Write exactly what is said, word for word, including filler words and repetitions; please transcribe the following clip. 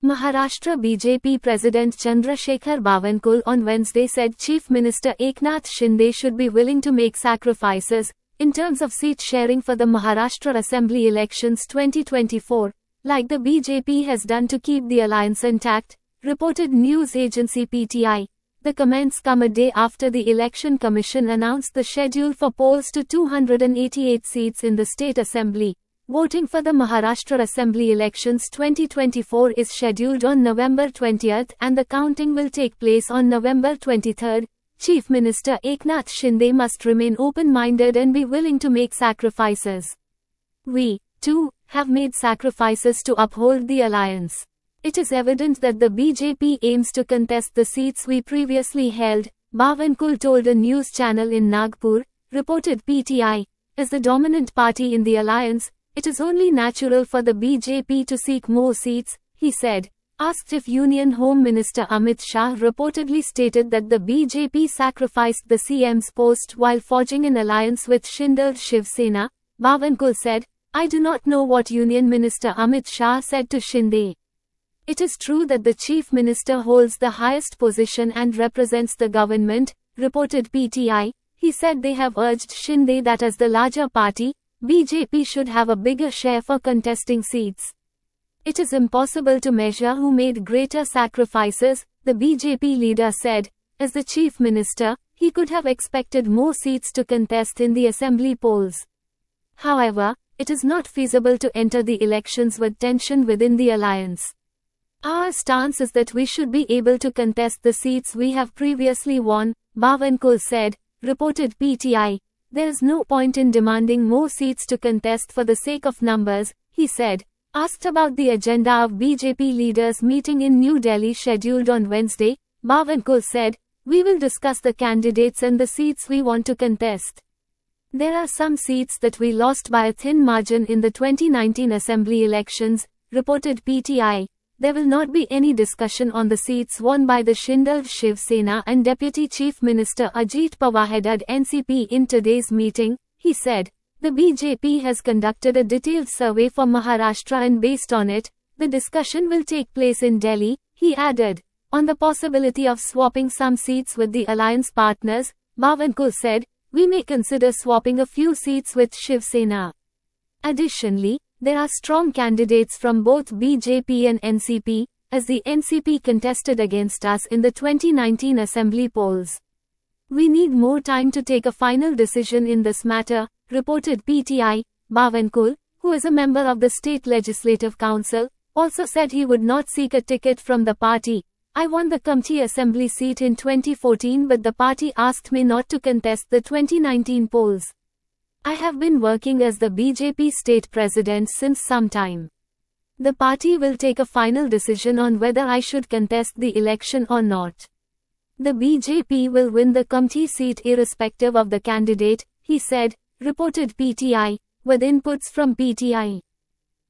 Maharashtra B J P President Chandrasekhar Bawankul on Wednesday said Chief Minister Eknath Shinde should be willing to make sacrifices, in terms of seat sharing for the Maharashtra Assembly elections twenty twenty-four, like the B J P has done to keep the alliance intact, reported news agency P T I. The comments come a day after the Election Commission announced the schedule for polls to two hundred eighty-eight seats in the State Assembly. Voting for the Maharashtra Assembly elections twenty twenty-four is scheduled on November twentieth and the counting will take place on November twenty-third. Chief Minister Eknath Shinde must remain open-minded and be willing to make sacrifices. We, too, have made sacrifices to uphold the alliance. It is evident that the B J P aims to contest the seats we previously held, Bawankul told a news channel in Nagpur, reported P T I. As the dominant party in the alliance, it is only natural for the B J P to seek more seats, he said. Asked if Union Home Minister Amit Shah reportedly stated that the B J P sacrificed the C M's post while forging an alliance with Shinde's Shiv Sena, Bawankul said, I do not know what Union Minister Amit Shah said to Shinde. It is true that the Chief Minister holds the highest position and represents the government, reported P T I. He said they have urged Shinde that as the larger party, B J P should have a bigger share for contesting seats. It is impossible to measure who made greater sacrifices, the B J P leader said. As the Chief Minister, he could have expected more seats to contest in the assembly polls. However, it is not feasible to enter the elections with tension within the alliance. Our stance is that we should be able to contest the seats we have previously won, Bawankul said, reported P T I. There is no point in demanding more seats to contest for the sake of numbers, he said. Asked about the agenda of B J P leaders meeting in New Delhi scheduled on Wednesday, Bawankul said, we will discuss the candidates and the seats we want to contest. There are some seats that we lost by a thin margin in the twenty nineteen assembly elections, reported P T I. There will not be any discussion on the seats won by the Shinde's Shiv Sena and Deputy Chief Minister Ajit Pawar headed N C P in today's meeting, he said. The B J P has conducted a detailed survey for Maharashtra and based on it, the discussion will take place in Delhi, he added. On the possibility of swapping some seats with the alliance partners, Bawankul said, we may consider swapping a few seats with Shiv Sena. Additionally, there are strong candidates from both B J P and N C P, as the N C P contested against us in the twenty nineteen assembly polls. We need more time to take a final decision in this matter, reported P T I. Bawankul, who is a member of the State Legislative Council, also said he would not seek a ticket from the party. I won the Kamptee assembly seat in twenty fourteen but the party asked me not to contest the twenty nineteen polls. I have been working as the B J P state president since some time. The party will take a final decision on whether I should contest the election or not. The B J P will win the Kamptee seat irrespective of the candidate, he said, reported P T I, with inputs from P T I.